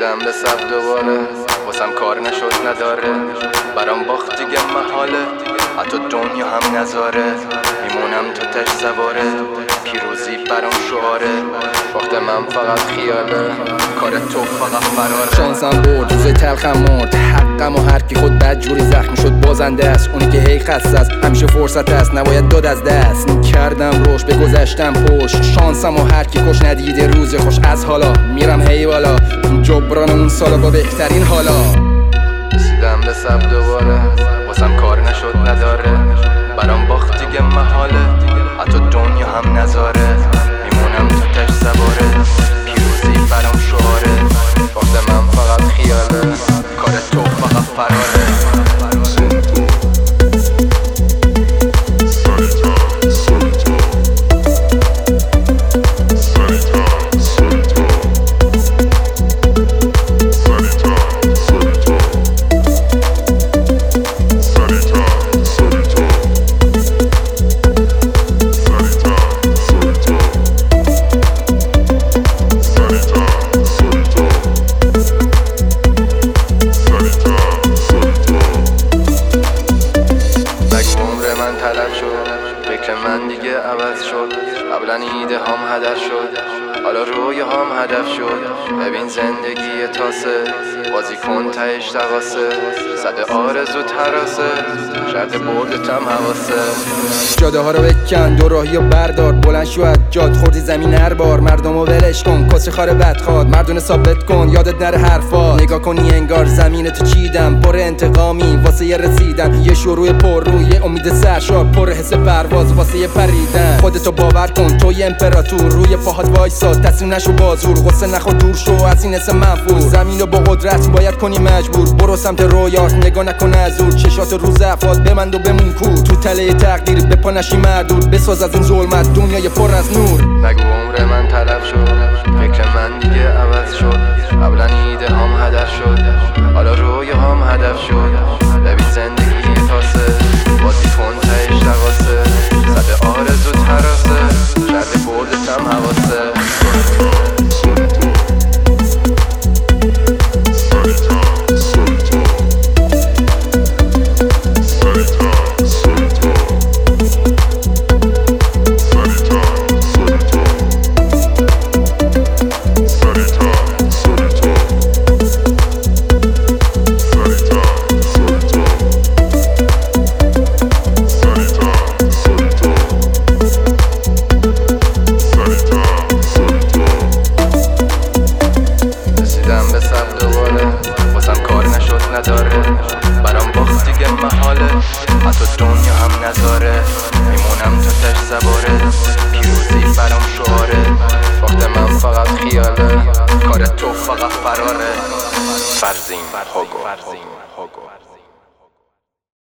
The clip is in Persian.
رسیدم به صف دوباره، واسم کار نشد نداره، برام باخت دیگه محاله، حتی دنیا هم نذاره، میمونم تو تش سواره، پیروزی برام شعاره، باخت من فقط خیاله، کار تو فقط فراره. شانسم برد، روزای تلخم مرد، حقم و هر کی خود بد جوری زخمی شد بازنده است. اونی که هی خسته است همیشه فرصت است، نباید داد از دست. کردم روش به گذشتم پشت، شانسم و هر کی کش ندیده روز خوش. از حالا میرم هی بالا، جبران اون سالا با بهترین حالا. رسیدم به صف دوباره، واسم کار نشد نداره، برام باخت دیگه محاله، حتی دنیا هم نذاره، میمونم تو تش سواره، پیروزی برام شعاره، باخت من فقط خیاله، کار تو فقط فراره. فکر من دیگه عوض شد، قبلا ایده هم هدف شد، حالا روی هم هدف شد. ببین زندگی تاسه، بازی کن تهش تقاسه، صد آرزو تراسه، شرط بردتم حواسه. جاده ها رو بکن، دو راهی رو بردار، بلند شو از جاد، خوردی زمین هر بار. مردم رو ولش کن، کسی خاره بدخواد، مردونه ثابت کن، یادت نره حرفا. نگاه کنی انگار زمین تو چیدم، پر انتقامی واسه یه رسیدن، یه شروع پر روی امید سرشار، پر حس پرواز واسه یه پریدن. خودتو باور کن تو یه امپراتور، روی پاهات وایسا، تسلیم نشو بازور، غصه نخور دور شو از این اسم منفور. زمین رو با قدرت باید کنی مجبور، برو سمت رویات نگاه نکن از دور، چشات رو ضعفات ببند و بمون کور. تو تله تقدیر به پا نشی مردود، بساز از این ظلمت دنیای پر از نور. نگو عمر من تلف شد، فکر من دیگه عوض شد، قبلا ایده هم هدف شد، حالا روی هم هدف شد. ببین زندگی تاسه، بازی کن تهش تقاسه، صد آرزو تراسه، شرط بردتم حواسه. برام باخت دیگه محاله، حتی دنیا هم نذاره، میمونم تو تش سواره، پیروزی برام شعاره، باخت من فقط خیاله، کار تو فقط فراره. فرزین هوگو.